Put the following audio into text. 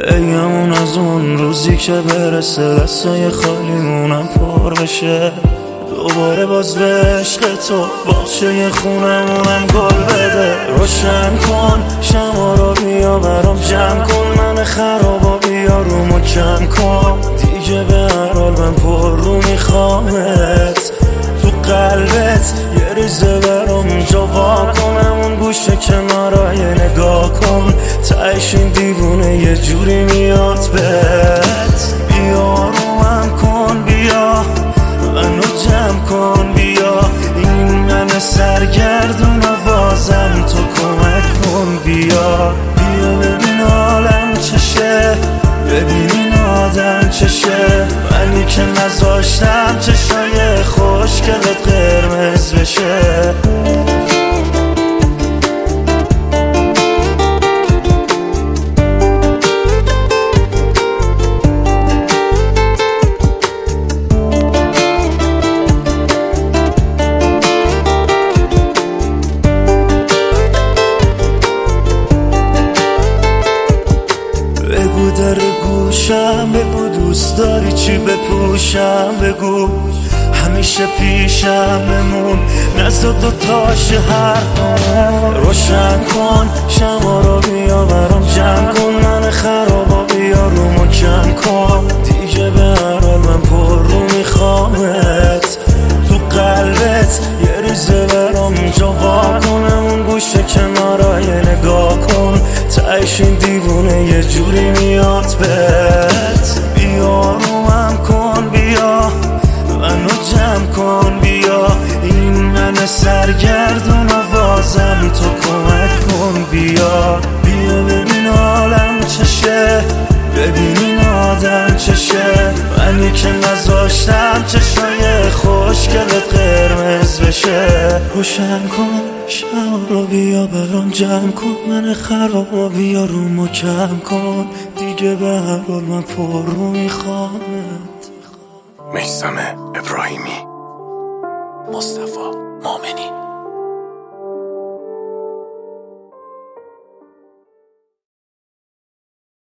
بگمون از اون روزی که برسه دستای خالیمونم پر بشه، دوباره باز به عشق تو باغچه خونمونم گل بده. روشن کن شما رو بیا برام جمع کن، من خرابا بیا رومو کم کن، دیگه به هر حال من پر رو میخوامت. تو قلبت یه ریزه برام جا وا کنم، اون گوشه کنارای نگاه کن، تهش این دیوونه یه جوری میاد بهت. بیا روم کن بیا منو جمع کن، بیا این من سرگردون و بازم تو کمک کن. بیا بیا ببین حالم چشه، ببین این آدم چشه، منی که نذاشتم چشای خوشگلت قرمز بشه. بگو در گوشم، بگو دوست داری چی بپوشم، بگو همیشه پیشم بمون، نزد دوتاش حرفم. روشن کن شما رو بیا برام جمع کن، من خرابا بیا رومو کم کن، دیگه به هر حال من پر رو میخوامت. تو قلبت یه ریزه برام جا وا کنم، اون گوشه کنارای نگاه کن، تهش این دیوونه یه جوری میاد بهت. بیا رومم کن بیا منو جمع کن، بیا این من سرگردون و بازم تو کمک کن. بیا بیا ببین حالم چشه، ببین این آدم چشه، منی که نذاشتم چشای خوشگلت قرمز بشه. روشن کن شما رو بیا برام جمع کن، من خرابا بیا رومو کم کن، دیگه به هر حال من پر رو میخوامت. میثم ابراهیمی، مصطفی مومنی.